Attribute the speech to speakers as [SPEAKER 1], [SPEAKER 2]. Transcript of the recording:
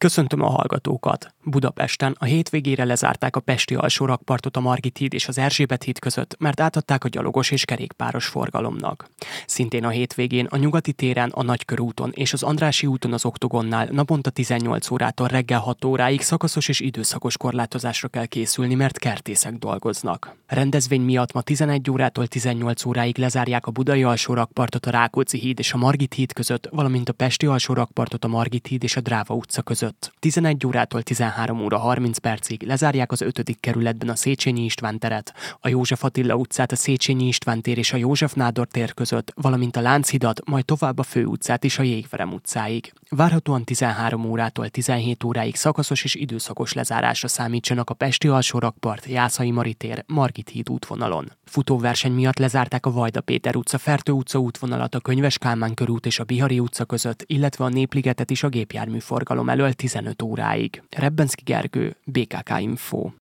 [SPEAKER 1] Köszöntöm a hallgatókat! Budapesten a hétvégére lezárták a pesti alsórakpartot a Margit híd és az Erzsébet híd között, mert átadták a gyalogos és kerékpáros forgalomnak. Szintén a hétvégén a Nyugati téren, a Nagykörúton és az Andrássy úton az Oktogonnál naponta 18 órától reggel 6 óráig szakaszos és időszakos korlátozásra kell készülni, mert kertészek dolgoznak. Rendezvény miatt ma 11 órától 18 óráig lezárják a budai alsórakpartot a Rákóczi híd és a Margit híd között, valamint a pesti alsórakpartot a Margit híd és a Dráva utca között. 11 órától 13 óra 30 percig lezárják az 5. kerületben a Széchenyi István teret, a József Attila utcát a Széchenyi István tér és a József Nádor tér között, valamint a Lánchidat, majd tovább a Főutcát is a Jégverem utcáig. Várhatóan 13 órától 17 óráig szakaszos és időszakos lezárásra számítsanak a pesti alsórakpart, Jászai Mari tér, Margit híd útvonalon. Futóverseny miatt lezárták a Vajda Péter utca, Fertő utca útvonalat a Könyves Kálmán körút és a Bihari utca között, illetve a Népligetet is a gépjárműforgalom elől 15 óráig. Rebbenszky Gergő, BKK Info.